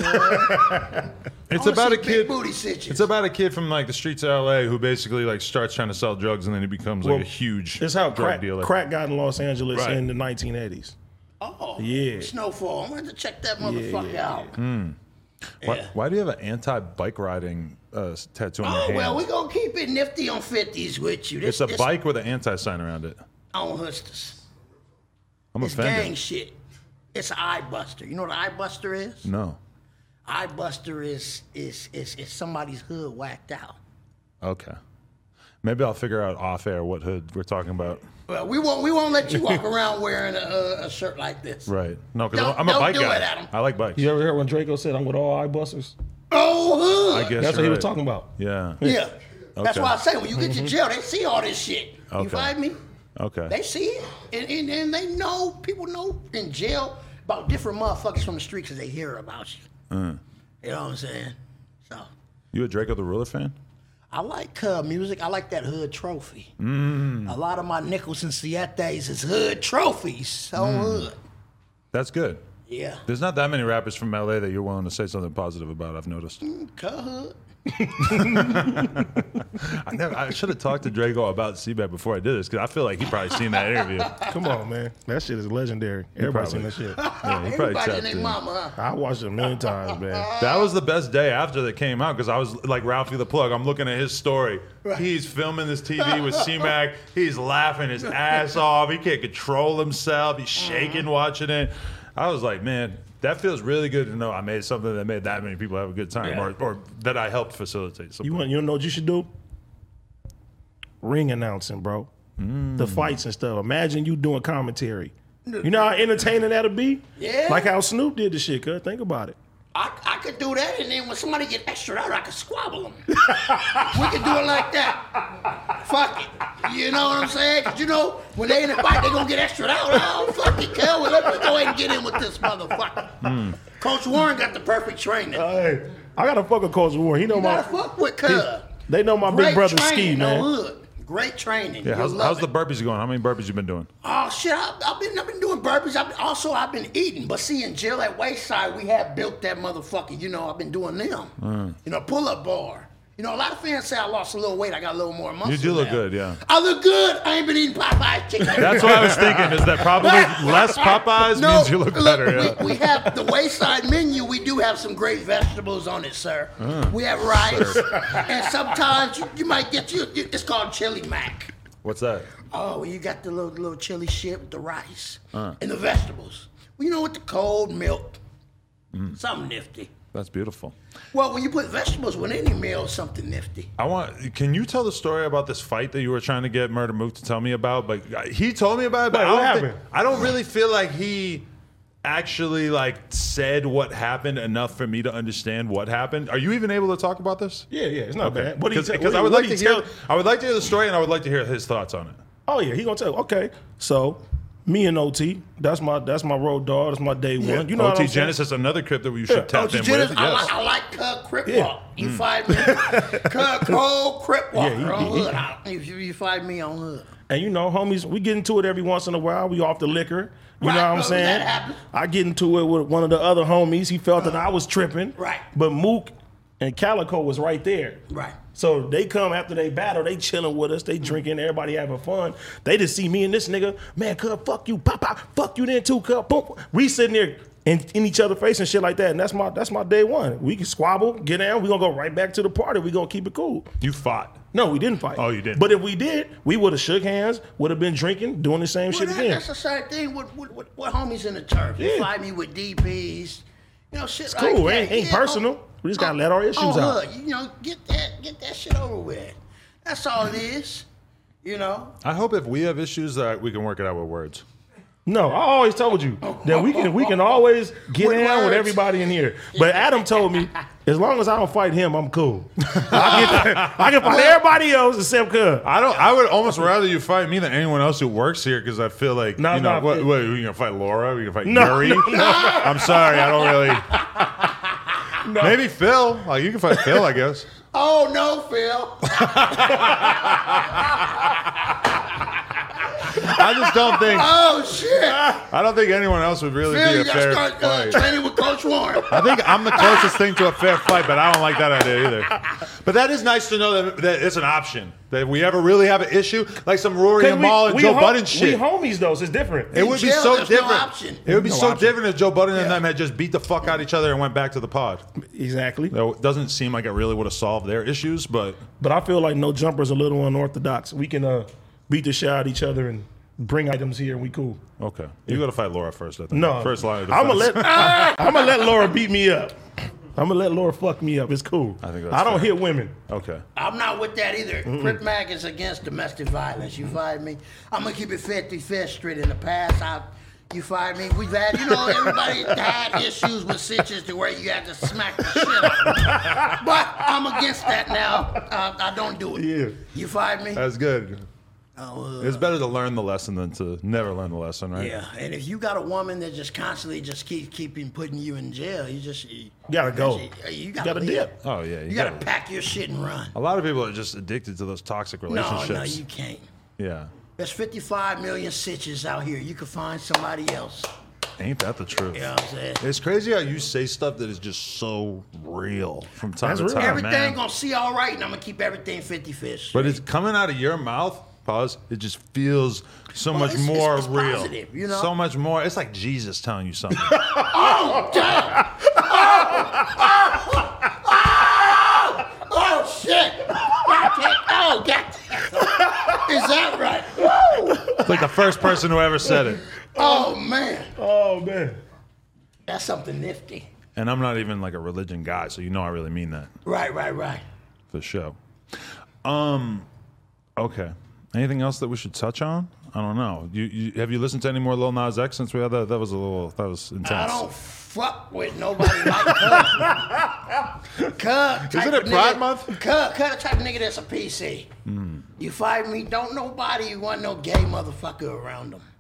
It's about a Big kid. booty stitches. It's about a kid from like the streets of LA who basically like starts trying to sell drugs and then he becomes like a huge It's how drug dealer. crack got in Los Angeles Right. in the 1980s. Oh, Yeah. Snowfall. I'm going to check that motherfucker out. Why do you have an anti-bike riding tattoo on your Oh, hand? well, we're going to keep it nifty on 50s with you. It's a bike with an anti-sign around it. On Hustlers. I'm It's gang offended. shit. It's an eye buster. You know what an eye buster is? No. Eye buster is somebody's hood whacked out. Okay. Maybe I'll figure out off air what hood we're talking about. Well, we won't let you walk around wearing a shirt like this. Right. No, because Don't- I'm a don't bike do guy. it, Adam. I like bikes. You ever heard when Draco said, "I'm with all eye busters"? Oh, hood. I guess That's what you're he was right. talking about. Yeah. Yeah. That's why I say when you get to jail, they see all this shit. You Okay. find me? Okay. They see it, and they know, people know in jail about different motherfuckers from the street because they hear about you. You know what I'm saying? So You a Draco the Ruler fan? I like music. I like that hood trophy. A lot of my nickels and sietes is hood trophies. So hood. That's good. Yeah. There's not that many rappers from LA that you're willing to say something positive about, I've noticed. Hood. I should have talked to Draco about Seaback before I did this, because I feel like he probably seen that interview. Come on, man. That shit is legendary. Everybody seen that shit. Yeah, he probably Everybody tapped and their in. mama, huh? I watched it a million times, man. That was the best day after that came out, because I was like Ralphie the Plug. I'm looking at his story. He's filming this TV with C-Mac. He's laughing his ass off. He can't control himself. He's shaking watching it. I was like, man, that feels really good to know I made something that made that many people have a good time, Yeah. or that I helped facilitate something. You know what you should do? Ring announcing, bro. The fights and stuff. Imagine you doing commentary. You know how entertaining that'll be? Yeah. Like how Snoop did the shit, cuz. Think about it. I could do that, and then when somebody get extra out, I could squabble them. We could do it like that. Fuck it. You know what I'm saying? 'Cause you know, when they in a fight, they gonna get extra out. Oh, fuck it, Kel. Well, let me go ahead and get in with this motherfucker. Coach Warren got the perfect training. Hey, I gotta fuck with Coach Warren. He know You my. gotta fuck with Cuz. They know my Great big brother training, Ski, man. no hood. Great training. Yeah, You'll how's love the it. burpees going? How many burpees you been doing? Oh shit! I've been doing burpees. I've been eating. But see, in jail at Wayside, we have built that motherfucker. You know, I've been doing them. You know, pull-up bar. You know, a lot of fans say I lost a little weight. I got a little more muscle. You do look now. good, yeah. I look good. I ain't been eating Popeyes chicken. That's what I was thinking, is that probably less Popeyes means you look better. Yeah. We have the Wayside menu. We do have some great vegetables on it, sir. We have rice, and sometimes you might get it's called chili mac. What's that? Oh, well, you got the little chili shit with the rice and the vegetables. Well, you know, with the cold milk, something nifty. That's beautiful. Well, when you put vegetables with any meal, it's something nifty. Can you tell the story about this fight that you were trying to get Murder Mook to tell me about? But he told me about it, but Wait, what happened? I don't really feel like he actually said what happened enough for me to understand what happened. Are you even able to talk about this? Yeah, it's not bad. What Because he I would what like he to hear. tell- I would like to hear the story, and I would like to hear his thoughts on it. Oh yeah, he gonna tell. Okay, so me and OT, that's my road dog. That's my day one. You know what OT I'm saying? Genesis, another clip that we should tap in Jennifer, with. Yes. I like Crip Yeah. Walk. You find me? Cold Crip Walk Yeah, on hood. You find me on hood. And you know, homies, we get into it every once in a while. We off the liquor. You Right, know what I'm bro, saying? that happens. I get into it with one of the other homies. He felt that I was tripping. Right. But Mook and Calico was right there. Right. So they come after they battle, they chilling with us, they drinking, everybody having fun. They just see me and this nigga, man, cuz, fuck you, pop, fuck you then too, cuz, boom. We sitting there in each other's face and shit like that, and that's my day one. We can squabble, get down, we gonna go right back to the party, we gonna keep it cool. You fought. No, we didn't fight. Oh, you didn't. But if we did, we would have shook hands, would have been drinking, doing the same shit again. That's the same thing with homies in the turf. You Yeah. find me with DPs, you know, shit It's like cool, that. ain't Yeah, personal. We just gotta let our issues out. Hood, you know, get that shit over with. That's all it is. You know. I hope if we have issues that we can work it out with words. No, I always told you that we can always get With down with words. everybody in here. But Adam told me, as long as I don't fight him, I'm cool. I can fight everybody else except Cub. I would almost rather you fight me than anyone else who works here, because I feel like, No, you know, no. what, you gonna fight Laura? You gonna fight No, Yuri? no. I'm sorry, I don't really. Maybe Phil. Like, you can fight Phil, I guess. Oh no, Phil. I just don't think. Oh shit. I don't think anyone else would really Phil, be you a gotta fair start fight. training with Coach Warren. I think I'm the closest thing to a fair fight, but I don't like that idea either. But that is nice to know that it's an option. That if we ever really have an issue, like some Rory and Mal and Joe Budden shit. We homies though, so it's different. It would be jail, so there's no different. option. It would be No so option. different if Joe Budden and them had just beat the fuck out of each other and went back to the pod. Exactly. Though it doesn't seem like it really would have solved their issues, but But I feel like No Jumper's a little unorthodox. We can beat the shit out of each other and bring items here and we cool. okay. You got to fight Laura first, I think. No. First line of I'm defense. gonna let Laura beat me up. I'm gonna let Laura fuck me up. It's cool. I think that's I don't fair. hit women. Okay. I'm not with that either. Crip Mac is against domestic violence. You find me? I'm gonna keep it 50 Fifth Street. In the past, You find me? We've had, everybody had issues with sitches to where you had to smack the shit out of them. But I'm against that now. I don't do it. Yeah. You find me? That's good. It's better to learn the lesson than to never learn the lesson, right? Yeah, and if you got a woman that just constantly keeping putting you in jail, you gotta go. You gotta dip. Oh yeah, you gotta pack your shit and run. A lot of people are just addicted to those toxic relationships. No, you can't. Yeah. There's 55 million sitches out here. You can find somebody else. Ain't that the truth? You know what I'm saying? It's crazy how you say stuff that is just so real from time to time, Everything man. gonna see all right, and I'm gonna keep everything 50-50. But it's coming out of your mouth. Pause. It just feels so much more it's real. positive, So much more. It's like Jesus telling you something. Oh, damn! Oh, shit! Oh, God. Is that right? It's like the first person who ever said it. Oh, man. Oh, man. That's something nifty. And I'm not even like a religion guy, so I really mean that. Right. For sure. Okay. Anything else that we should touch on? I don't know. Have you listened to any more Lil Nas X since we had that? That was intense. I don't fuck with nobody like Cub. Isn't it Pride Month? Cub the type of nigga that's a PC. You find me? Don't nobody want no gay motherfucker around them.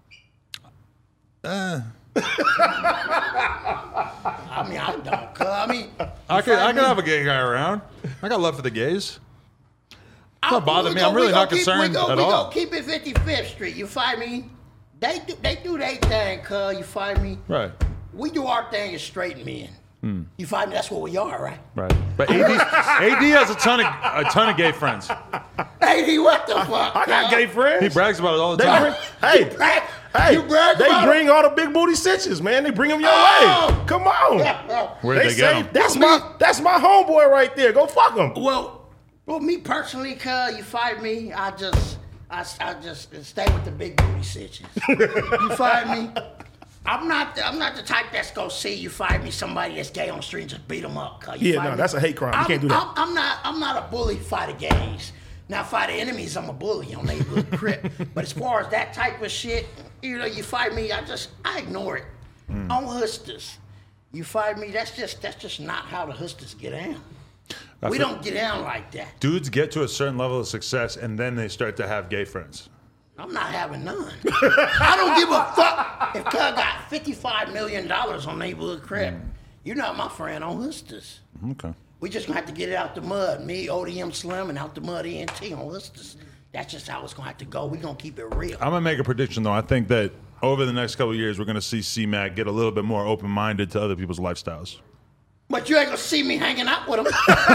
I mean, I don't. Cub. I can have a gay guy around. I got love for the gays. It's not bothering me. I'm really not concerned at all. We go keep it 55th Street. You find me? They do their thing, cuz. You find me? Right. We do our thing as straight men. You find me? That's what we are, right? Right. But AD has a ton of gay friends. AD, what the fuck? I got gay friends. He brags about it all the time. Hey, You brag they about bring all the big booty sitches, man. They bring them your way. Come on. Where'd they get them? That's my homeboy right there. Go fuck him. Well, me personally, cuz, you find me? I just stay with the big booty sitches. You find me? I'm not the type that's gonna see, you find me, somebody that's gay on the street and just beat them up. That's a hate crime. You can't do that. I'm not a bully fighter gays. Now, fighter enemies, I'm a bully on neighborhood crip. But as far as that type of shit, you find me, I ignore it. On hustlers. You find me? That's just not how the hustlers get down. We don't get down like that. Dudes get to a certain level of success and then they start to have gay friends. I'm not having none. I don't give a fuck if Cuz got $55 million on neighborhood crib. You're not my friend on hustlers. Okay. We just gonna have to get it out the mud. Me, ODM Slim, and out the mud ENT on hustlers. That's just how it's gonna have to go. We gonna keep it real. I'm gonna make a prediction though. I think that over the next couple of years, we're gonna see C-Mac get a little bit more open-minded to other people's lifestyles. But you ain't gonna see me hanging out with him.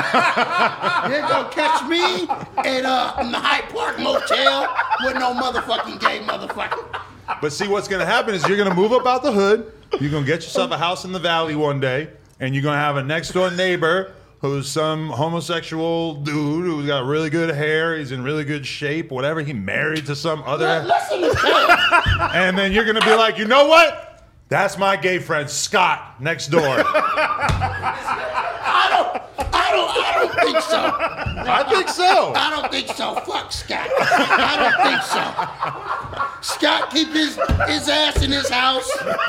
You ain't gonna catch me in the Hyde Park Motel with no motherfucking gay motherfucker. But see, what's gonna happen is you're gonna move up out the hood. You're gonna get yourself a house in the valley one day, and you're gonna have a next door neighbor who's some homosexual dude who's got really good hair. He's in really good shape. Whatever. He married to some other. Listen to him. And then you're gonna be like, you know what? That's my gay friend Scott next door. I don't think so. I think so. I don't think so. Fuck Scott. I don't think so. Scott keep his ass in his house.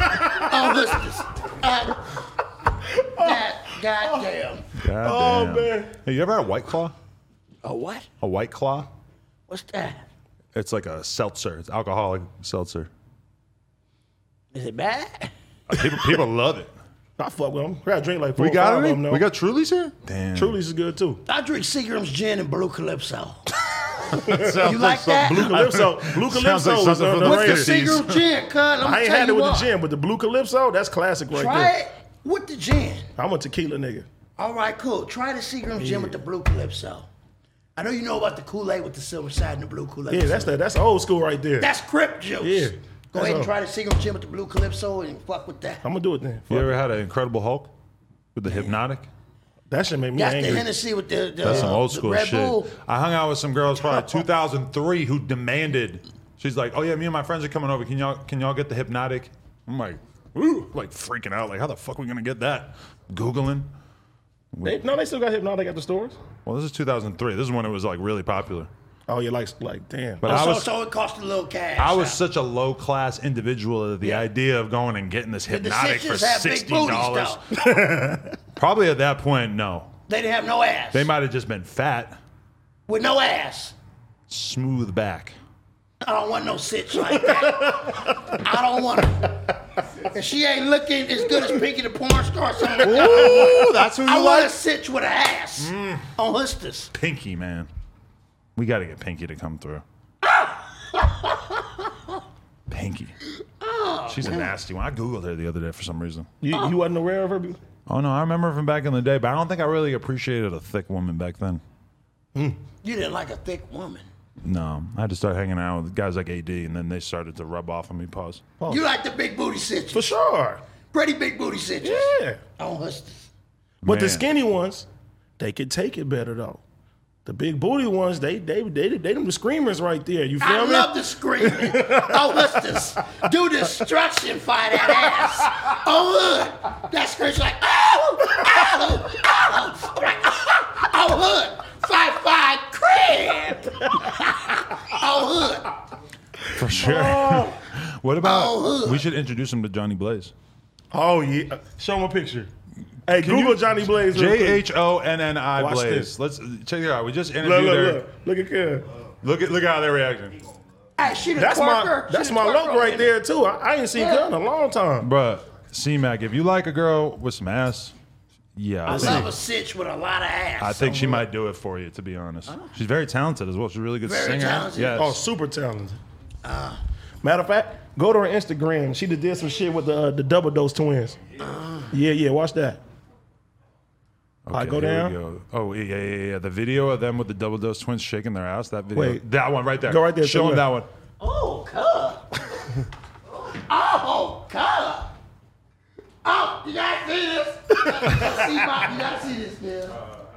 Goddamn. Oh, man. Hey, you ever had a White Claw? A what? A White Claw? What's that? It's like a seltzer. It's alcoholic seltzer. Is it bad? People love it. I fuck with them. We got to drink like 4 We or 5 got of any? them. We got Truly's here? Damn. Truly's is good too. I drink Seagram's gin and Blue Calypso. Sounds You like that? Blue Calypso. Blue Sounds like Calypso is something from the What's the 50s. Seagram's gin, cuz? I ain't had it with the gin, but the Blue Calypso, that's classic right Try there. it with the gin. I'm a tequila nigga. All right, cool. Try the Seagram's gin with the Blue Calypso. I know you know about the Kool-Aid with the silver side and the blue Kool-Aid. Yeah, that's old school right there. That's Crip juice. Yeah. Go ahead and try the Seagram's gin with the Blue Calypso and fuck with that. I'm gonna do it then. You ever had an Incredible Hulk with the Hypnotic? That shit made me That's angry. the Hennessy with the That's some old school Red shit. Bull. I hung out with some girls probably 2003 who demanded. She's like, "Oh yeah, me and my friends are coming over. Can y'all get the Hypnotic?" I'm like, "Ooh!" Like freaking out. Like, how the fuck are we gonna get that? Googling. They still got Hypnotic at the stores. Well, this is 2003. This is when it was like really popular. Oh, you're like damn. But so it cost a little cash. I was such a low class individual that the idea of going and getting this hypnotic for $60. Probably at that point, no. They didn't have no ass. They might have just been fat. With no ass. Smooth back. I don't want no sitch like that. I don't want her. If she ain't looking as good as Pinky the porn star or something. Ooh, that's who you I like? want a sitch with an ass on hustlers. Pinky, man. We got to get Pinky to come through. Pinky. She's a nasty one. I Googled her the other day for some reason. You wasn't aware of her? Oh, no. I remember her from back in the day, but I don't think I really appreciated a thick woman back then. You didn't like a thick woman. No. I had to start hanging out with guys like AD, and then they started to rub off on me. Pause. You like the big booty sitches. For sure. Pretty big booty sitches. Yeah. On hustlers. But the Man. skinny ones, they could take it better though. The big booty ones, they them the screamers right there. You feel I me? love the screaming. Oh, hustlers. Do destruction, fight that ass. Oh, hood. That scream's like, oh, oh, oh. I'm like, oh, hood. 5'5" crib. Oh, hood. For sure. What about, we should introduce him to Johnny Blaze. Oh yeah. Show him a picture. Hey, Google Johnny Blaze. real quick. JHONNI Watch Blaze. this. Let's check it out. We just interviewed her. Look at Ken. Look how they're reacting. Hey, she the That's twerker. my She the look twerker. right there too. I ain't seen Ken in a long time. Bruh, C-Mac, if you like a girl with some ass, yeah, I love a sitch with a lot of ass. I think she might do it for you, to be honest. She's very talented as well. She's a really good Very singer. talented. Yes. Oh, super talented. Matter of fact, go to her Instagram. She did some shit with the Double Dose twins. Yeah. Watch that. Okay, I go here down. we go. Oh, yeah. The video of them with the Double Dose twins shaking their ass, that video. Wait. That one right there. Go right there, Show to him the that one. Oh, God. Oh, God. Oh, you gotta see this. You gotta see this, man.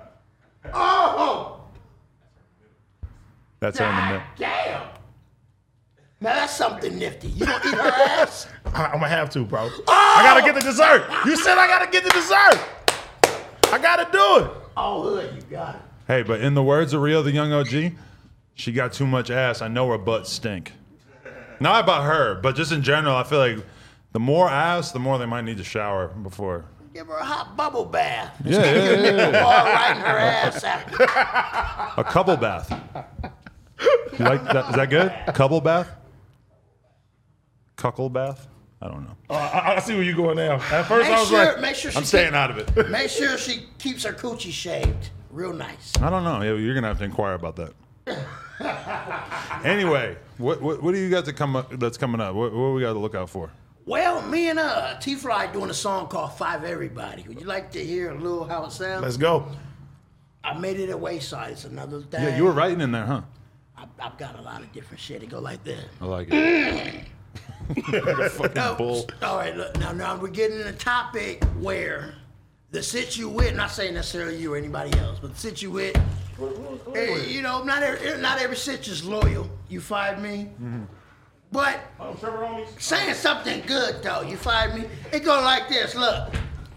Oh, That's her in the middle. damn. Now that's something nifty. You gonna eat her ass? I'm gonna have to, bro. I gotta get the dessert. You said I gotta get the dessert. I gotta do it. Oh, hood, you got it. Hey, but in the words of Rio the Young OG, she got too much ass. I know her butt stink. Not about her, but just in general, I feel like the more ass, the more they might need to shower before. Give her a hot bubble bath. Yeah. All right in her ass after. A couple bath. You like that? Is that good? Couple bath? Cuckle bath? I don't know. I see where you're going now. At first, I was like, make sure she I'm staying out of it. Make sure she keeps her coochie shaved, real nice. I don't know. Yeah, you're gonna have to inquire about that. Anyway, what do you got to come up that's coming up? What we got to look out for? Well, me and T-Fly doing a song called Five Everybody. Would you like to hear a little how it sounds? let's go. I made it at Wayside. It's another thing. Yeah, you were writing in there, huh? I've got a lot of different shit. It go like this. I like it. Fucking bull. All right, look, now we're getting in a topic where the sit you with, not saying necessarily you or anybody else, but the sit you with, hey, you know, not every sit is loyal. You find me? Mm-hmm. But saying something good though, you find me? It go like this. Look,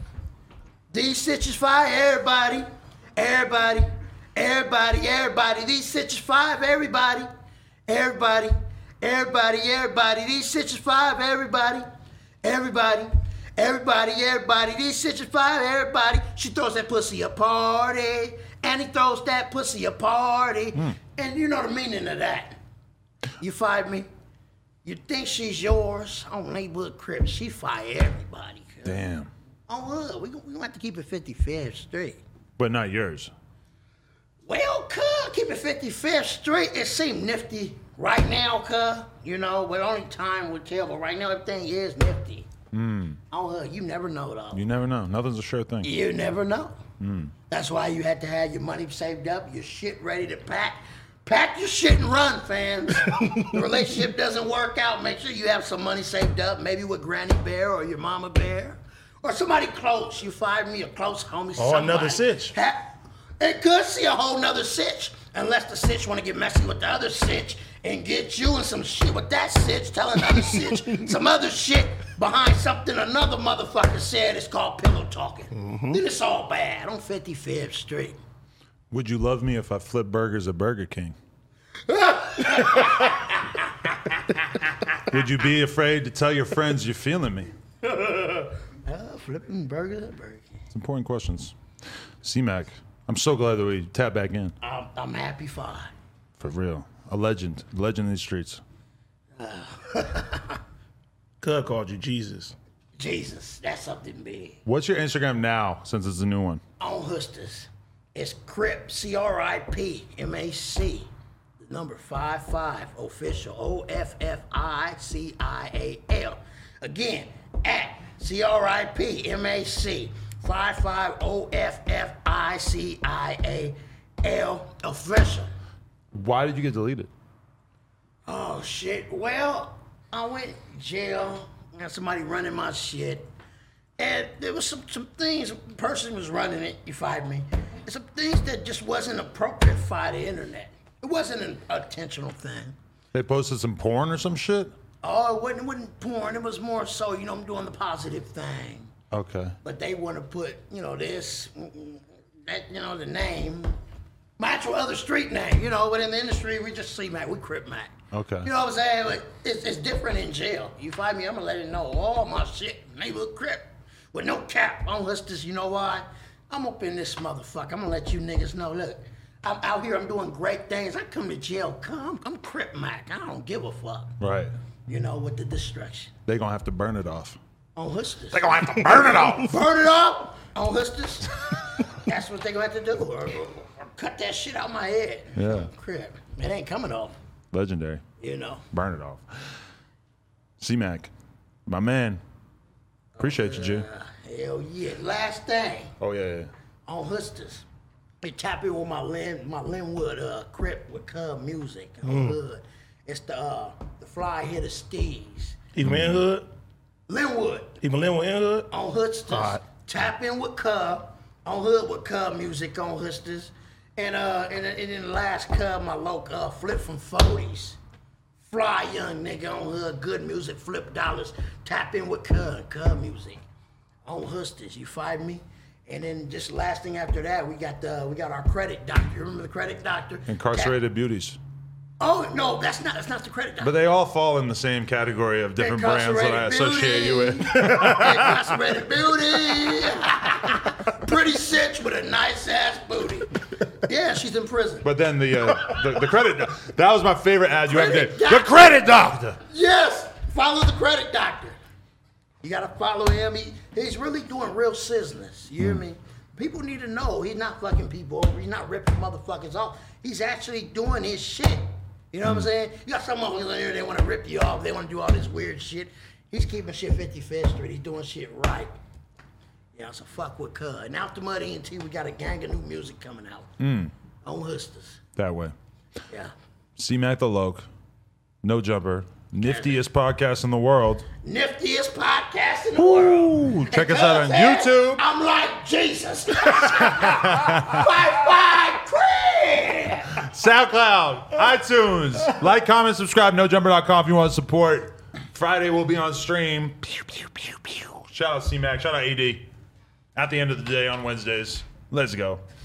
these stitches fire everybody, everybody, everybody, everybody. These stitches five everybody, everybody, everybody, everybody. These stitches five everybody, everybody, everybody, everybody. These stitches five everybody. She throws that pussy a party, and he throws that pussy a party, and you know the meaning of that. You find me? You think she's yours on neighborhood crib? She fire everybody. Cuz. Damn. Oh, look, we gonna have to keep it 55th Street. But not yours. Well, cuz, keep it 55th Street. It seemed nifty right now, cuz. You know, but only time will tell. But right now, everything is nifty. Oh, look, you never know, though. You never know. Nothing's a sure thing. You never know. That's why you had to have your money saved up, your shit ready to pack. Pack your shit and run, fans. The relationship doesn't work out. Make sure you have some money saved up, maybe with Granny Bear or your Mama Bear. Or somebody close. You find me a close homie. Or another sitch. It could see a whole nother sitch. Unless the sitch want to get messy with the other sitch and get you in some shit with that sitch, tell another sitch some other shit behind something another motherfucker said. It's called pillow talking. Then it's all bad on 55th Street. Would you love me if I flipped burgers at Burger King? Would you be afraid to tell your friends you're feeling me? Flipping burger. It's important questions. C-Mac, I'm so glad that we tapped back in. I'm happy for it. For real. A legend in these streets. Cuz called you Jesus. Jesus, that's something big. What's your Instagram now, since it's a new one? On Hustlers. It's Crip, CRIPMAC. The number 55 official, OFFICIAL. Again, at CRIPMAC 55 OFFICIAL official. Why did you get deleted? Oh shit. Well, I went to jail. Got somebody running my shit. And there was some things, a person was running it, you fired me. And some things that just wasn't appropriate for the internet. It wasn't an intentional thing. They posted some porn or some shit? Oh, it wasn't porn. It was more so, I'm doing the positive thing. Okay. But they want to put, this, that, the name, my actual other street name, but in the industry, we just C-Mac, we Crip Mac. Okay. You know what I'm saying? Like, it's different in jail. You find me, I'm going to let it know all my shit, neighborhood Crip, with no cap on Hustlers. You know why? I'm up in this motherfucker. I'm going to let you niggas know, look, I'm out here, I'm doing great things. I come to jail, I'm Crip Mac. I don't give a fuck. Right. With the destruction. They gonna have to burn it off. On Hustlers. They gonna have to burn it off. Burn it off on Hustlers. That's what they gonna have to do. Or cut that shit out my head. Yeah. Crip. It ain't coming off. Legendary. Burn it off. C-Mac, my man. Appreciate you, G. Hell yeah. Last thing. Oh, yeah. On Hustlers. They tap in with my Linwood Crip with Cub music on Hood. It's the Fly Hitter Steez. Even in Hood? Linwood. Even Linwood in Hood? On Hustlers. Right. Tap in with Cub. On Hood with Cub music on Hustlers. And then the last Cub, my local Flip from 40s. Fly young nigga on Hood. Good music. Flip dollars. Tap in with Cub music. On Hustlers. You find me? And then just last thing after that, we got our credit doctor. You remember the credit doctor? Incarcerated beauties. Oh no, that's not the credit doctor. But they all fall in the same category of different brands that I associate you with. Incarcerated beauty. Pretty cinch with a nice ass booty. Yeah, she's in prison. But then the credit, that was my favorite ad you ever did. The credit doctor. Yes, follow the credit doctor. You gotta follow him. He's really doing real business. You hear me? People need to know he's not fucking people over. He's not ripping motherfuckers off. He's actually doing his shit. You know what I'm saying? You got some motherfuckers in here, they want to rip you off. They want to do all this weird shit. He's keeping shit 55th Street. He's doing shit right. So fuck with Cuz. And after Mud ENT, we got a gang of new music coming out. On Hustlers. That way. Yeah. C-Mac the Loke. No Jumper. Niftiest podcast in the world. Niftiest podcast in the world. Check us out on YouTube. I'm like Jesus. Bye-bye, Crip. SoundCloud, iTunes. Like, comment, subscribe. NoJumper.com if you want to support. Friday we'll be on stream. Pew, pew, pew, pew. Shout out C-Mac. Shout out AD. At the end of the day on Wednesdays. Let's go.